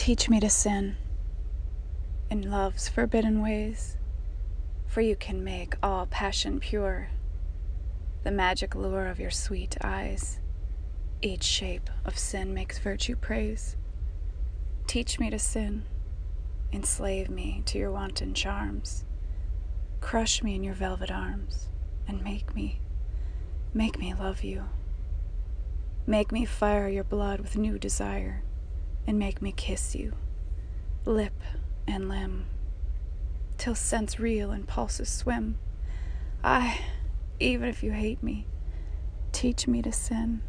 Teach me to sin in love's forbidden ways, for you can make all passion pure. The magic lure of your sweet eyes, each shape of sin makes virtue praise. Teach me to sin, enslave me to your wanton charms, crush me in your velvet arms, and make me love you. Make me fire your blood with new desire, and make me kiss you, lip and limb, till sense reel and pulses swim. Aye, even if you hate me, teach me to sin.